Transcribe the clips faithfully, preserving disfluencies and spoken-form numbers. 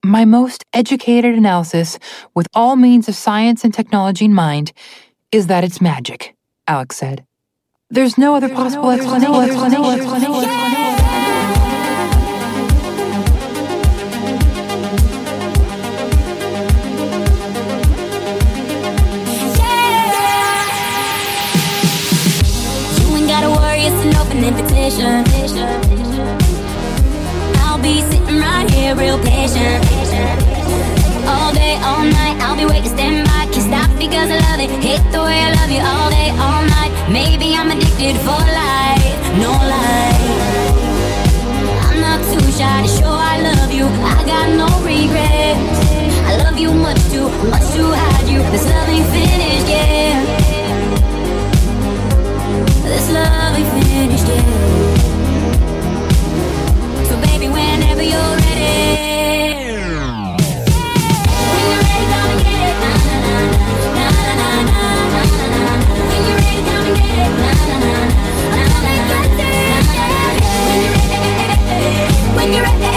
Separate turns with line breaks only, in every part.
My most educated analysis, with all means of science and technology in mind, is that it's magic, Alex said. There's no other possible explanation.
Invitation. I'll be sitting right here real patient. All day, all night, I'll be waiting, stand by. Can't stop because I love it. Hate the way I love you all day, all night. Maybe I'm addicted for life, no lie. I'm not too shy to show I love you. I got no regrets. I love you much too, much to hide you. This love ain't finished yet. This love ain't finished yet. So baby, whenever you're ready, when you're ready, come and get it. Na na na na na na na na. When you're ready, come and get it. Na na na na na na na. When you're ready, when you're ready,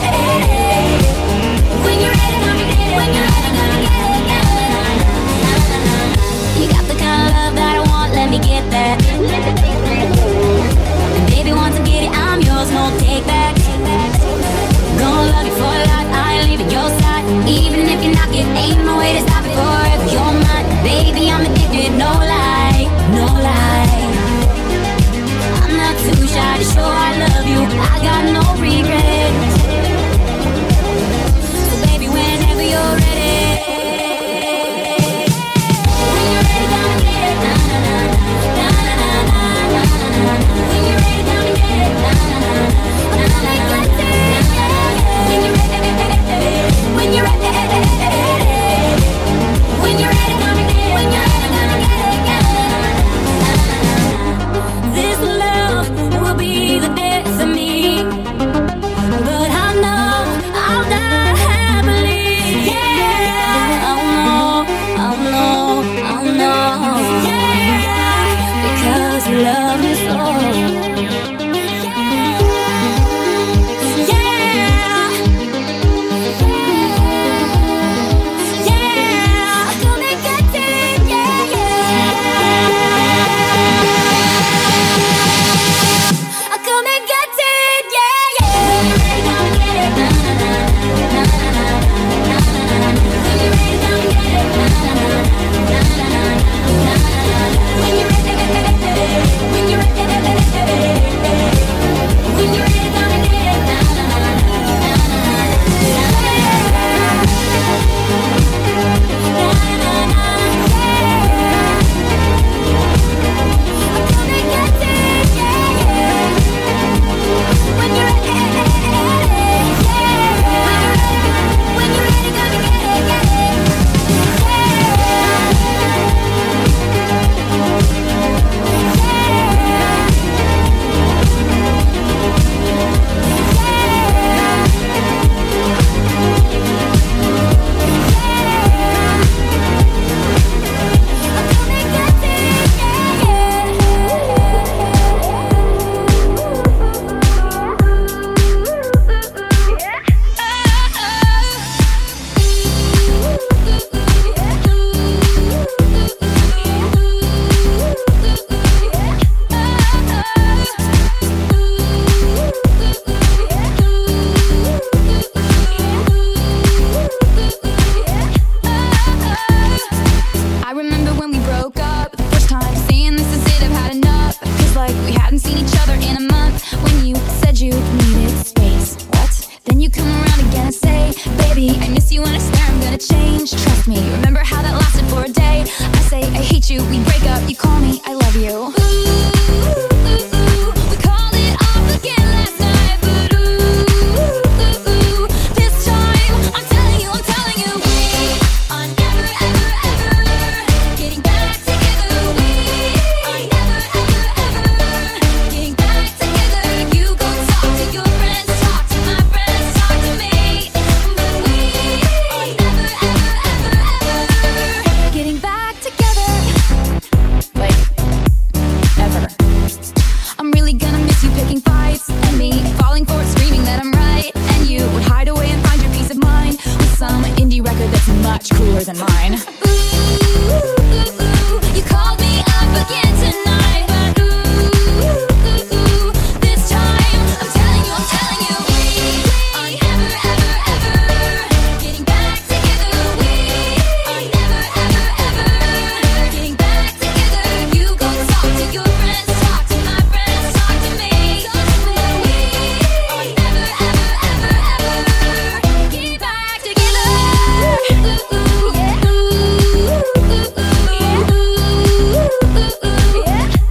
when you're ready, come and get it. When you're ready, come and get it. Na na na na na. You got the kind of love that I want. Let me get that. And baby, once I get it, I'm yours, no take back. Gonna love you for life, I ain't leaving your side. Even if you're not getting, ain't no way to stop it forever. You're mine, baby, I'm addicted, no lie, no lie. I'm not too shy to show I love you. I got no regrets. So baby, whenever you're ready, when you're ready, come and get it. Na na na na. When you're ready, come and get it. Na na na na. When you're ready, when you're ready, when you're ready, come and get it. When you're ready, come and get it. This love will be the death of me, but I know I'll die happily. Yeah, I'll know, I'll know, I'll know. Yeah, because you love me so.
indie record that's much cooler than mine.
Ooh, ooh, ooh, you called me up again tonight, but ooh, ooh, ooh, this time I'm telling you, I'm telling you, we are never, ever, ever getting back together. We are never, ever, ever getting back together. You go talk to your friends, talk to my friends, talk to me. We are never, ever, ever, ever get back together. Ooh, ooh, yeah. Ooh, ooh, ooh, ooh, ooh, ooh, yeah.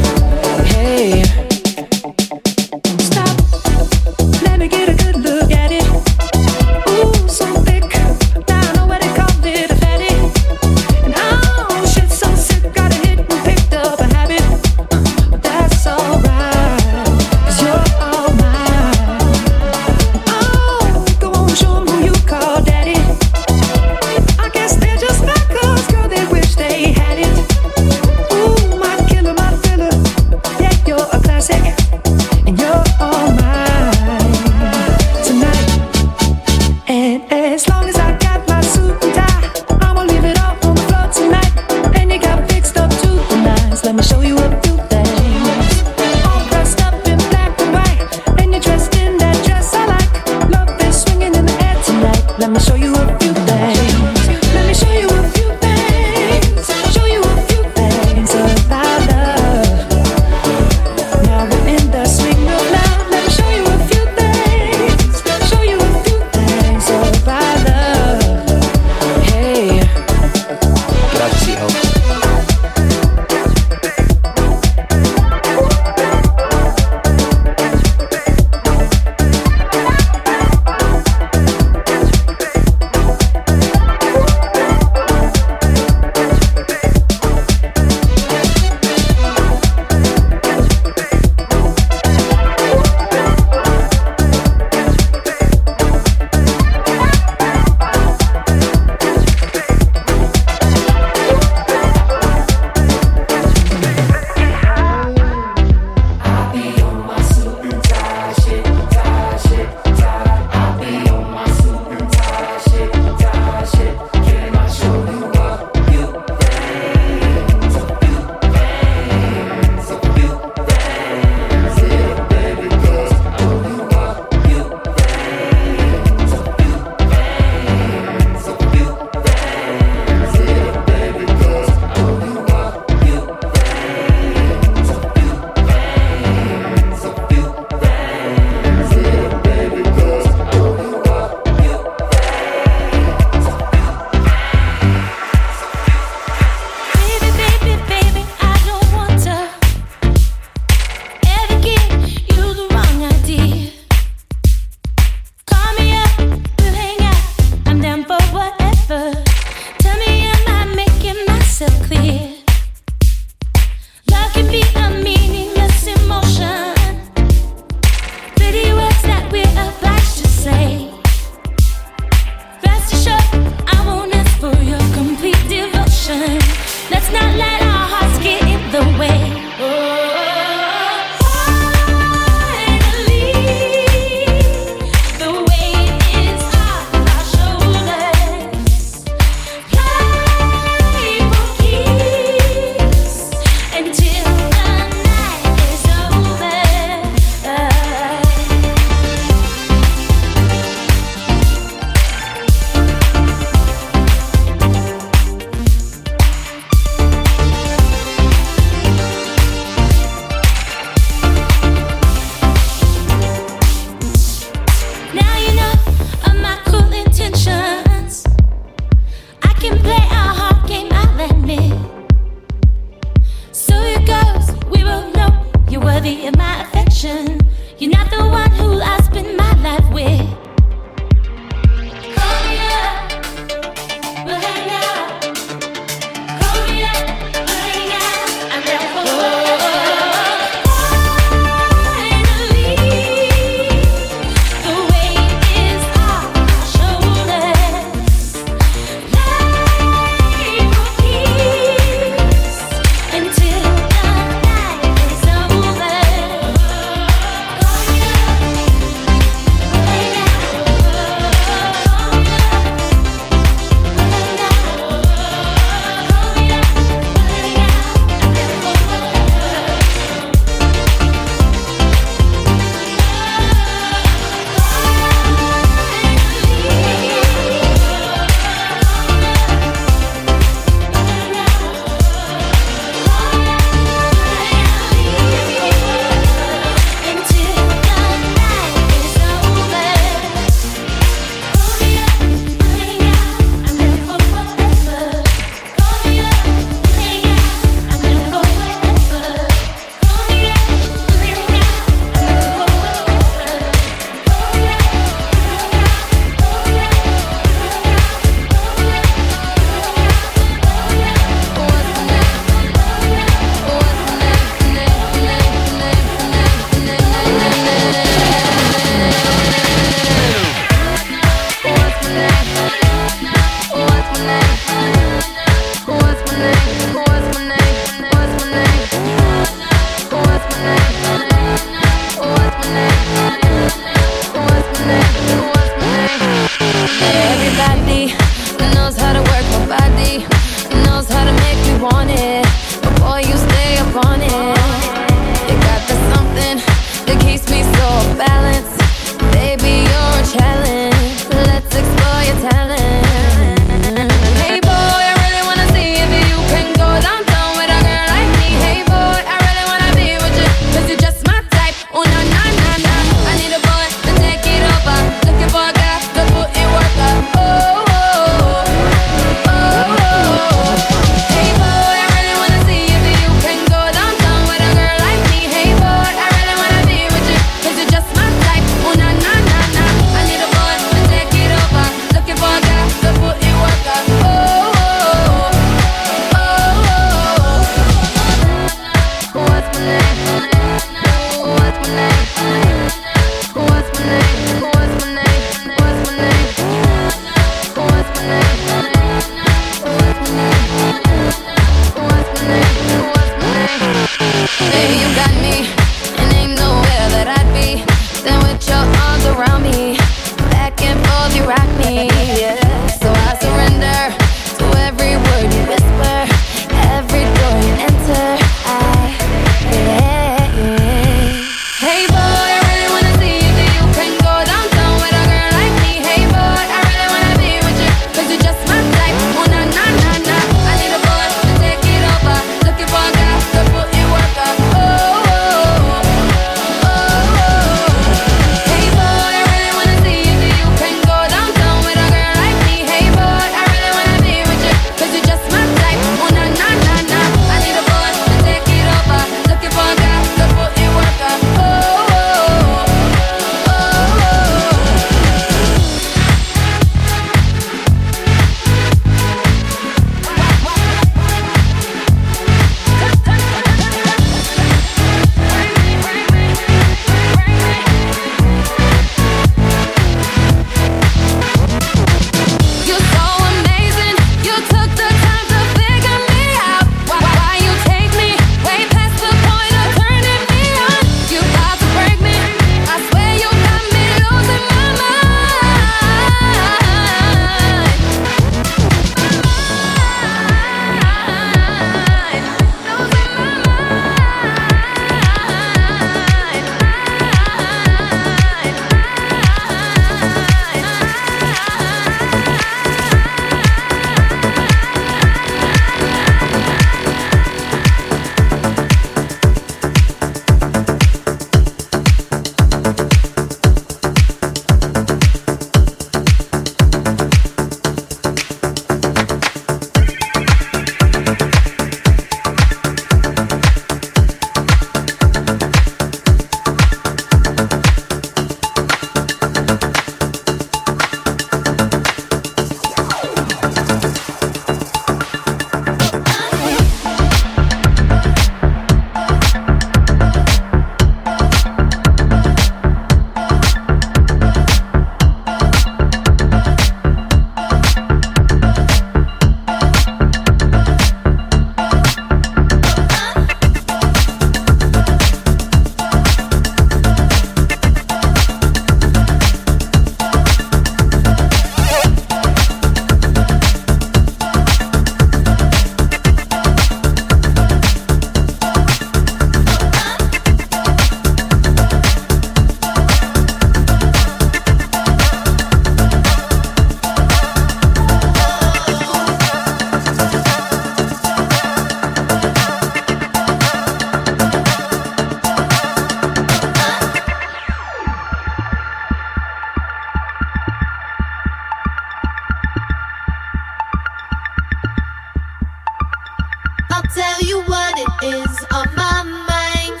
tell you what it is on my mind.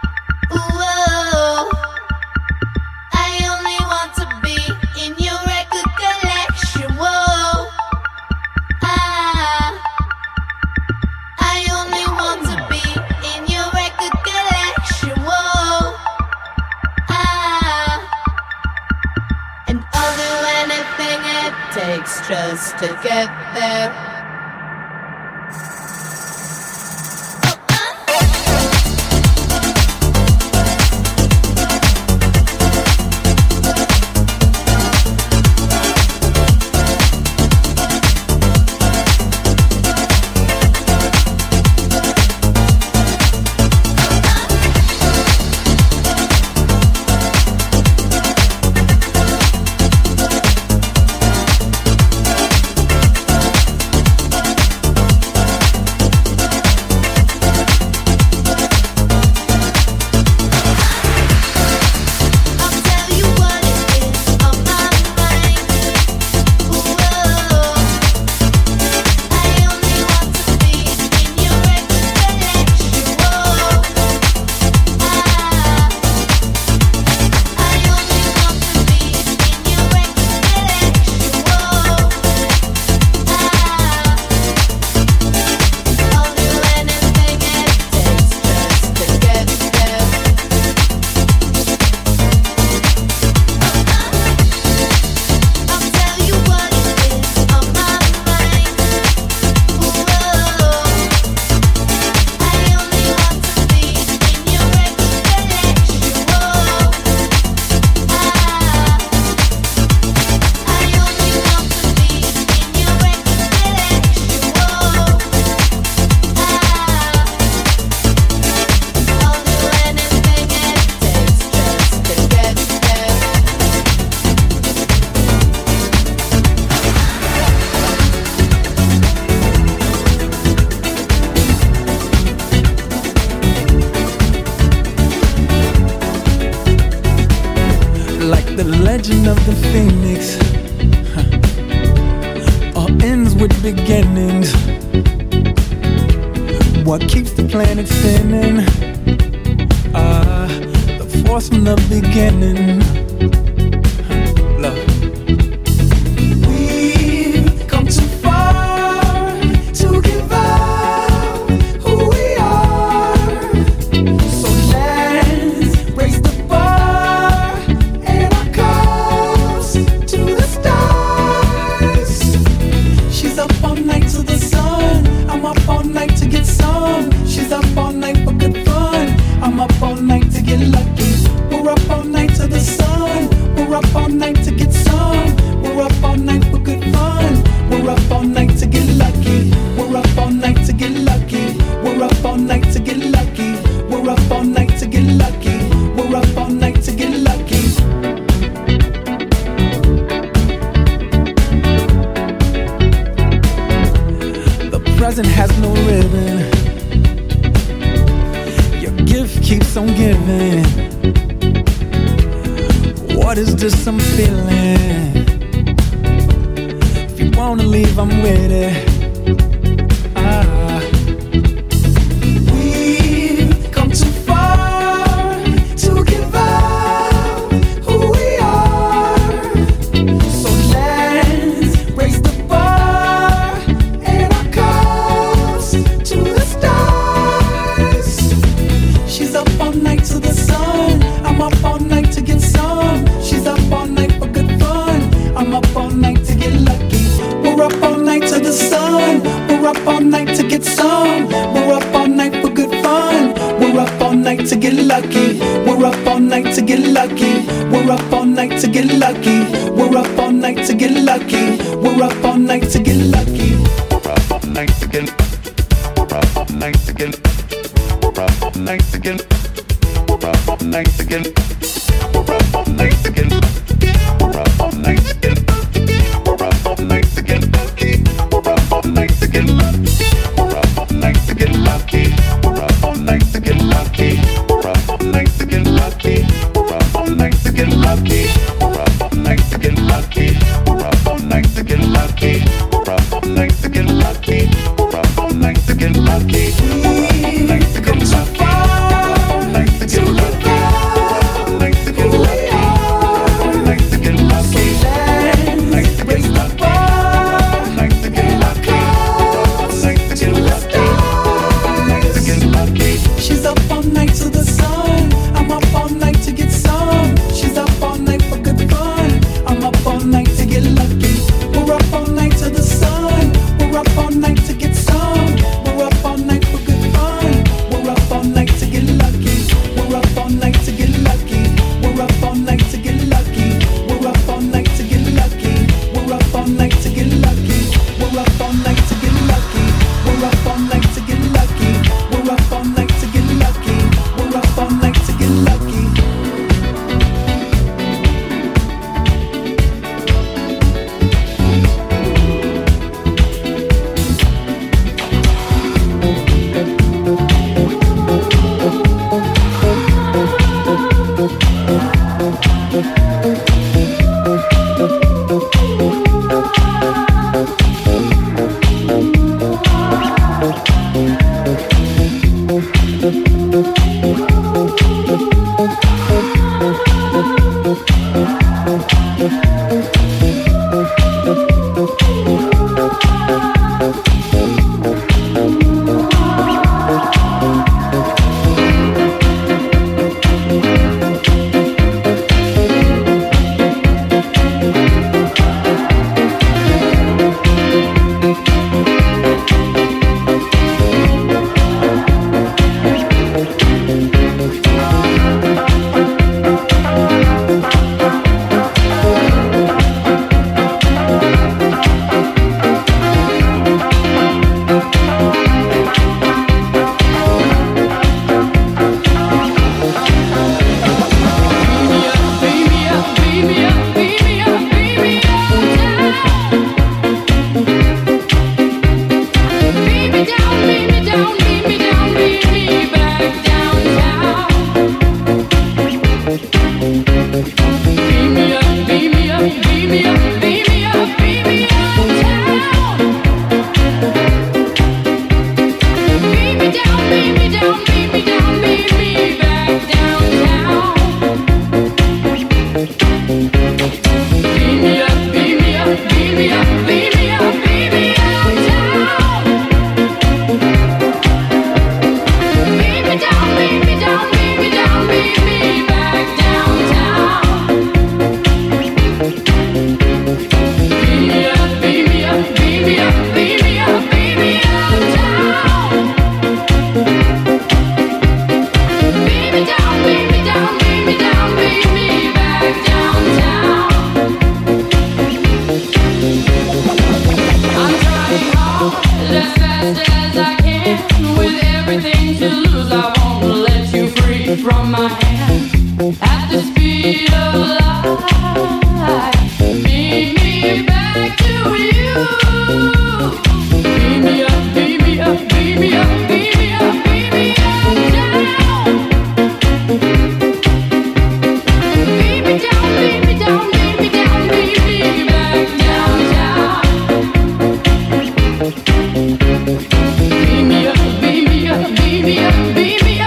Whoa, I only want to be in your record collection. Whoa, ah, I only want to be in your record collection. Whoa, ah, and I'll do anything it takes just to get there.
legend of the phoenix, huh. All ends with beginnings. What keeps the planet spinning? Ah, uh, the force from the beginning. Huh. Love. We've come too far to give up who we are. So let's raise the bar and our cups to the stars. She's up all night to the sun. I'm up all night to get some. She's up all night for good fun. I'm up all night to get lucky. We're up all night to the sun. We're up all night to get some. We're up all night for good fun. We're up all night to get lucky. We're up all night to get lucky. We're up all night to get lucky. We're up all night to get lucky. We're up all night to get lucky. The present has no ribbon. Your gift keeps on giving. What is this I'm feeling? If you wanna leave, I'm with it. Ah. We've come too far to give up who we are. So let's raise the bar and our cups to the stars. She's up all night to the sun. I'm up all night to get some. She's up all night for good fun. I'm up all night to get lucky. We're up all night to the sun. We're up all night to get some. We're up all night for good fun. We're up all night to get lucky. We're up all night to get lucky. We're up all night to get lucky. We're up all night to get lucky. We're up all night to get lucky.
We're up all night to get. We're up all night to get. We're up all night to get. We're up all night to get. We're up all night to get. We're up all night to get. We're up all night to get lucky. We're up all night to get lucky. We're up all night to get lucky. We're up all night to get lucky. We're up all night to get lucky. We're up all night to get lucky. We're up all night to get lucky. We're up all night to get lucky. We're up all night to get lucky. We're up all night to get lucky.
Beat me up, beat me up, beat me up.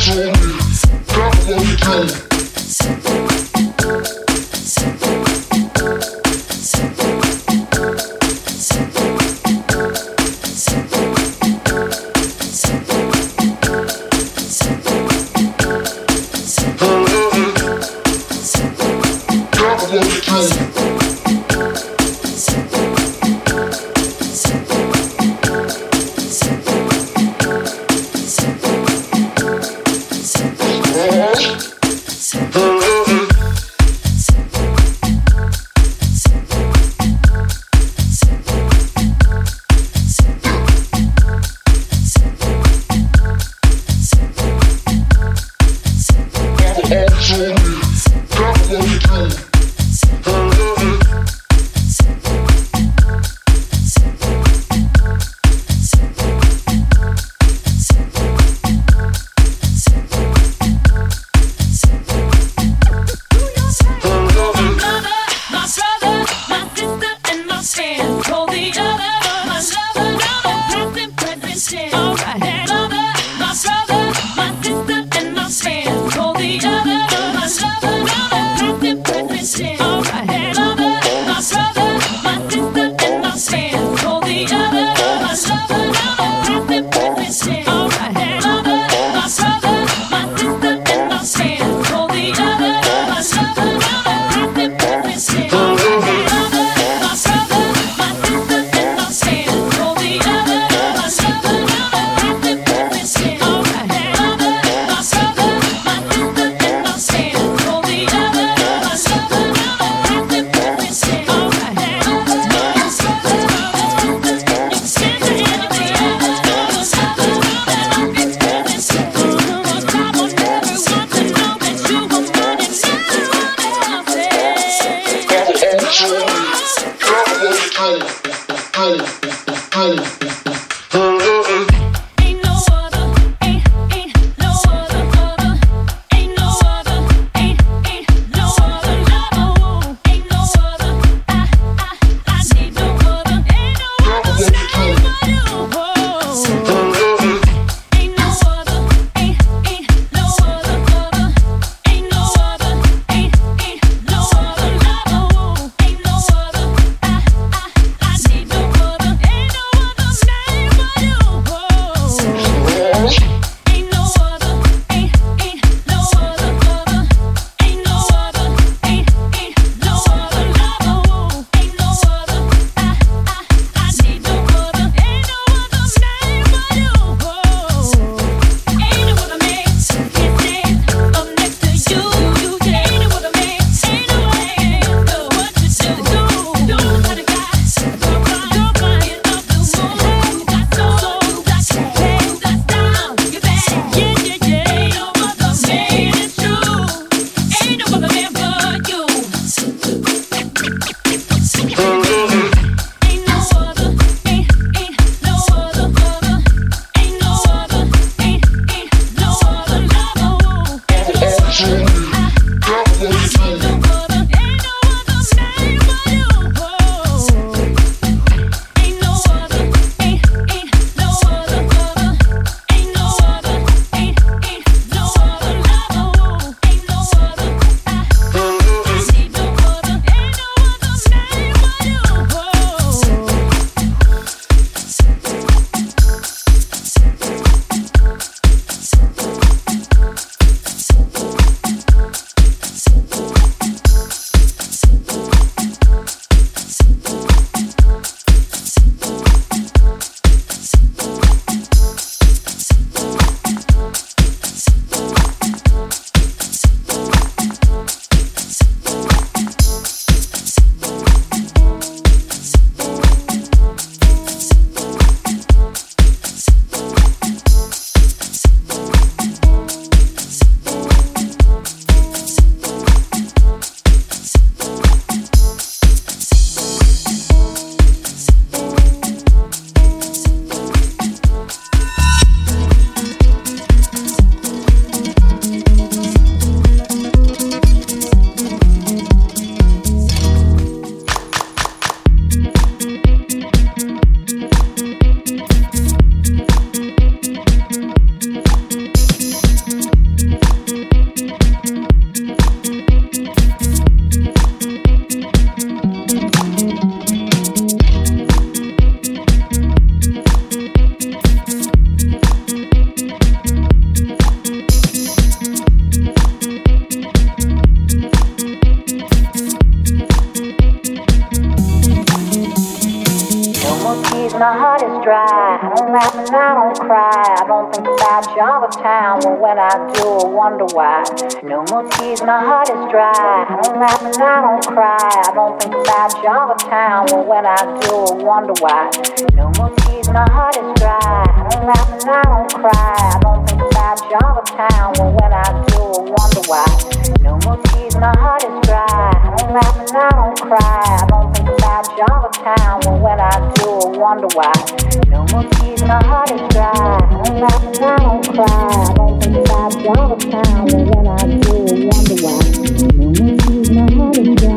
Thank you. and I don't cry. I don't think about Java Town, but when I do, I wonder why. No more tears, my heart is dry. I don't laugh and I don't cry. I don't think about Java Town, but when I do, I wonder why. No more tears, my heart is dry. I don't laugh and I don't cry. I don't think about Java Town, but when I do, I wonder why. No more tears, my heart is dry. I don't laugh and I don't cry. I don't think about Java Town, but when I do, I wonder why. No more tears, my heart is dry. I don't laugh and I don't cry. I don't think about Java Town, but when I do, I wonder why. No more tears, my heart is dry.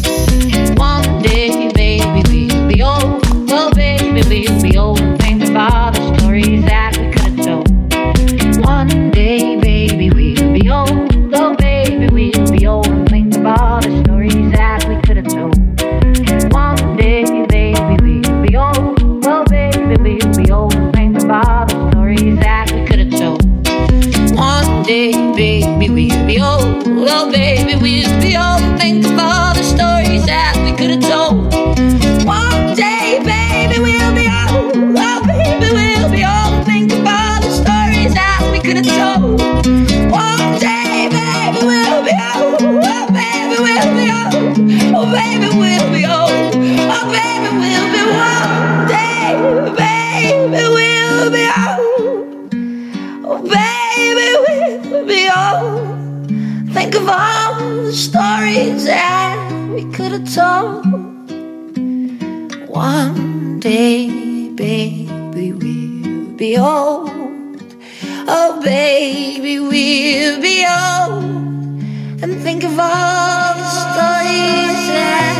One day, baby, we'll be old. Oh, baby, we'll be old. Think about we could have told. One day, baby, we'll be old. Oh, baby, we'll be old. And think of all the stories that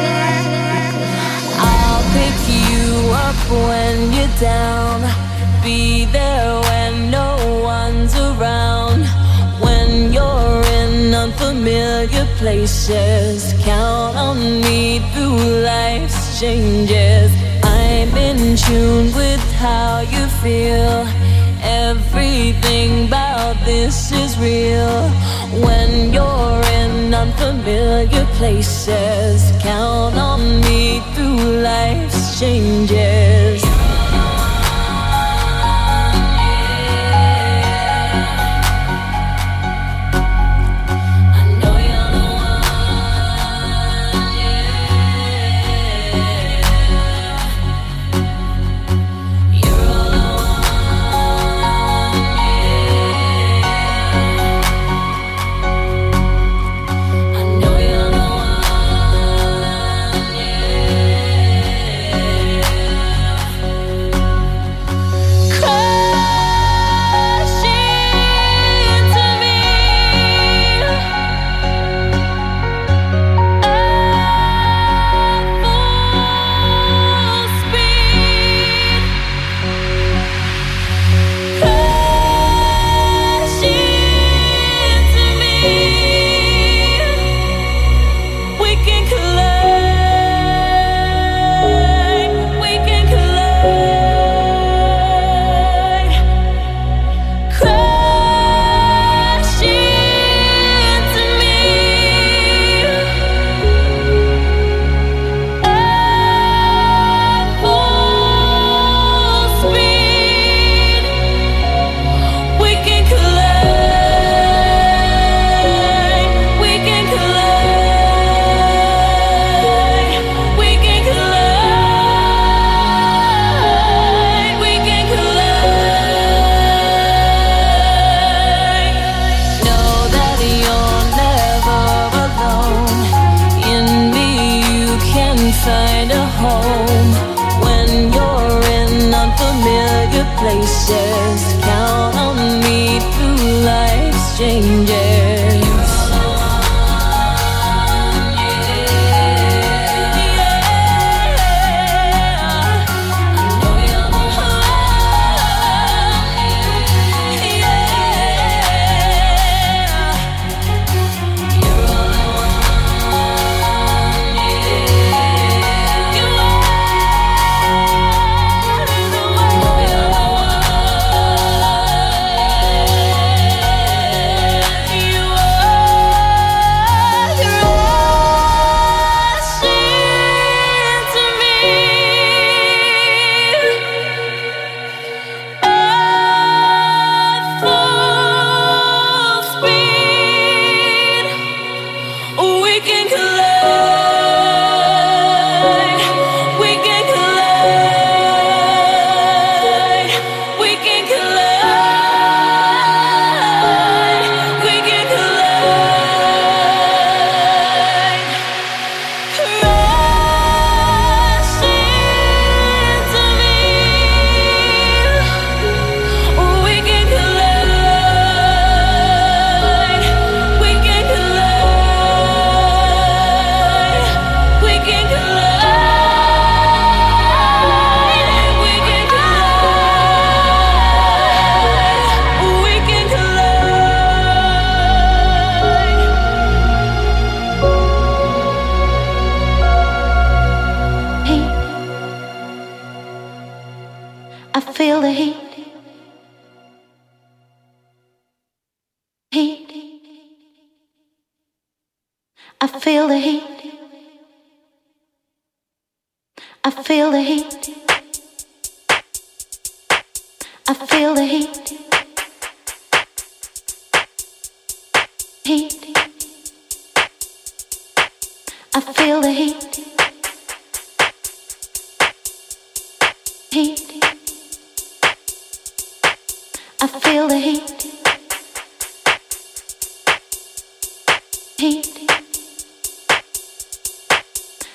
I'll pick you up when you're down. Be there when no one's around. When you're in unfamiliar places, count on me through life's changes. I'm in tune with how you feel. Everything about this is real. When you're in unfamiliar places, count on me through life's changes.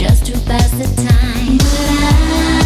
just to pass the time. But I